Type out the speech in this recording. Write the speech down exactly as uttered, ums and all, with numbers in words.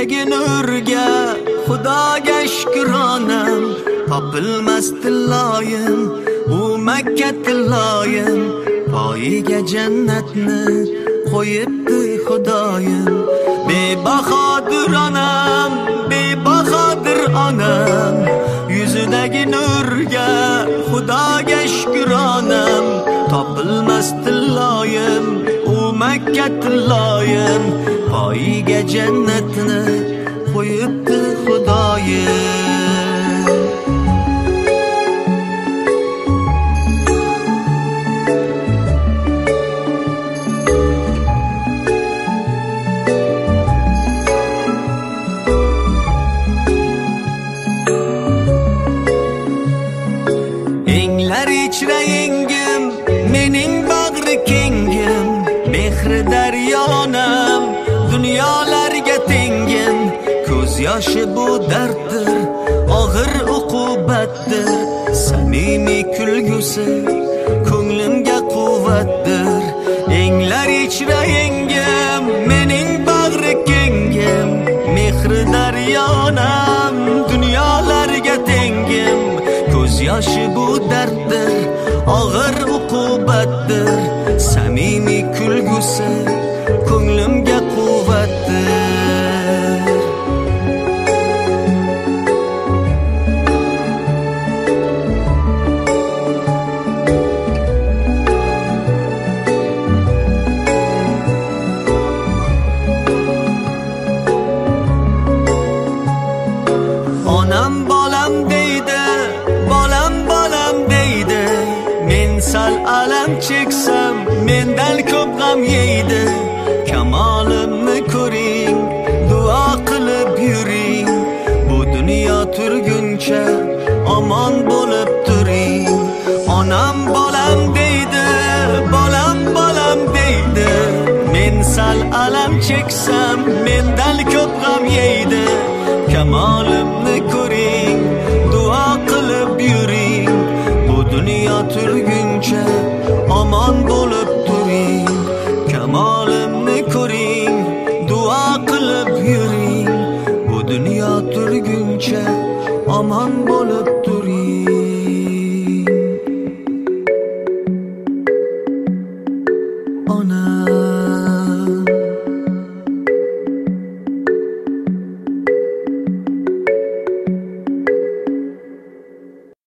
yuzidagi nurga Xudoga shukronam, topilmas tilloyim, u Makka tilloyim, poyiga jannatni qo'yibdi Xudoyim. Bebahodir onam, bebahodir onam, yuzidagi nurga Xudoga shukronam, topilmas tilloyim, u Makka tilloyim, poyiga jannatni qo'yibdi Xudoyim. Englar ichra yengim, mening bag'ri kengim, mehri daryonam, dunyolarga tengim. Ko'z yoshi bu darddir, og'ir uqubatdir, samimiy kulgusi ko'nglimga quvvatdir. Englar ichra yengim, mening bag'ri kengim, mehri daryonam, dunyolarga tengim. Ko'z yoshi bu darddir, og'ir uqubatdir, samimiy kulgusi ko'nglimga quvvatdir. Onam bolam deydi, bolam bolam deydi, men sal alam cheksam mendan ko'p g'am yeydi. Kamolimni ko'ring, duo qilib yuring, bu dunyo turguncha omon bo'lib turing. Onam bolam deydi, bolam bolam deydi, men sal alam cheksam mendan ko'p g'am yeydi. Kamolimni ko'ring, duo qilib yuring, bu dunyo turguncha omon bo'l